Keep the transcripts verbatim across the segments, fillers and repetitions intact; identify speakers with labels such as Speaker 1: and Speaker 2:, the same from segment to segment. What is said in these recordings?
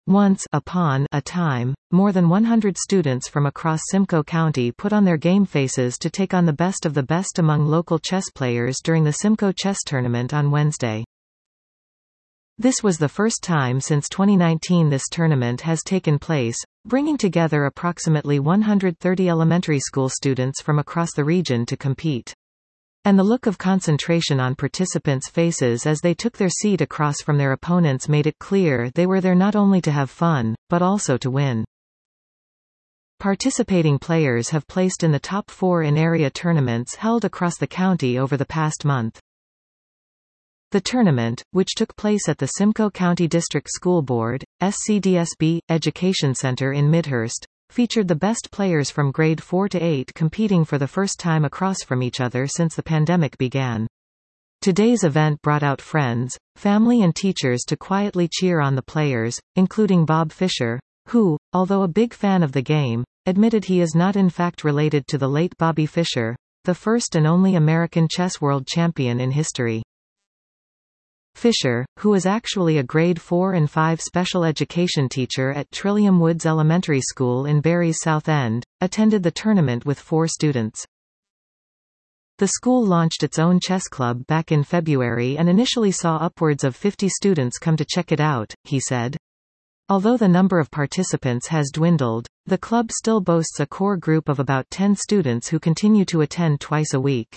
Speaker 1: Once upon a time, more than one hundred students from across Simcoe County put on their game faces to take on the best of the best among local chess players during the Simcoe Chess Tournament on Wednesday. This was the first time since twenty nineteen this tournament has taken place, bringing together approximately one hundred thirty elementary school students from across the region to compete. And the look of concentration on participants' faces as they took their seat across from their opponents made it clear they were there not only to have fun, but also to win. Participating players have placed in the top four in area tournaments held across the county over the past month. The tournament, which took place at the Simcoe County District School Board, S C D S B, Education Center in Midhurst, featured the best players from grade four to eight competing for the first time across from each other since the pandemic began. Today's event brought out friends, family and teachers to quietly cheer on the players, including Bob Fischer, who, although a big fan of the game, admitted he is not in fact related to the late Bobby Fischer, the first and only American chess world champion in history. Fischer, who is actually a grade four and five special education teacher at Trillium Woods Elementary School in Barry's South End, attended the tournament with four students. The school launched its own chess club back in February and initially saw upwards of fifty students come to check it out, he said. Although the number of participants has dwindled, the club still boasts a core group of about ten students who continue to attend twice a week.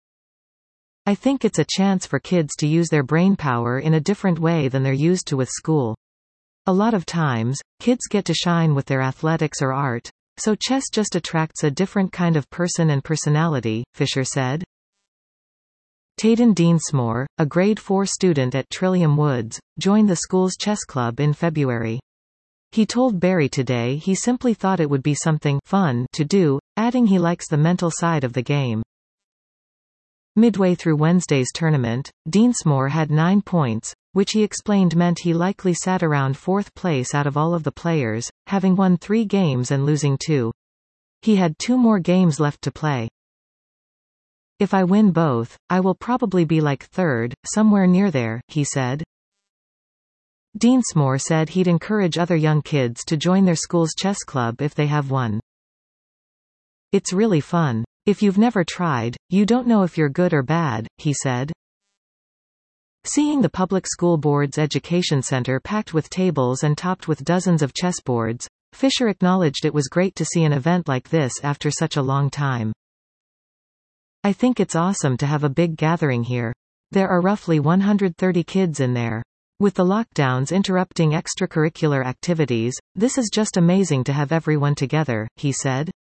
Speaker 1: I think it's a chance for kids to use their brainpower in a different way than they're used to with school. A lot of times, kids get to shine with their athletics or art, so chess just attracts a different kind of person and personality, Fischer said. Taden Deansmore, a grade four student at Trillium Woods, joined the school's chess club in February. He told Barry Today he simply thought it would be something fun to do, adding he likes the mental side of the game. Midway through Wednesday's tournament, Deansmore had nine points, which he explained meant he likely sat around fourth place out of all of the players, having won three games and losing two. He had two more games left to play. If I win both, I will probably be like third, somewhere near there, he said. Deansmore said he'd encourage other young kids to join their school's chess club if they have one. It's really fun. If you've never tried, you don't know if you're good or bad, he said. Seeing the public school board's education center packed with tables and topped with dozens of chessboards, Fischer acknowledged it was great to see an event like this after such a long time. I think it's awesome to have a big gathering here. There are roughly one hundred thirty kids in there. With the lockdowns interrupting extracurricular activities, this is just amazing to have everyone together, he said.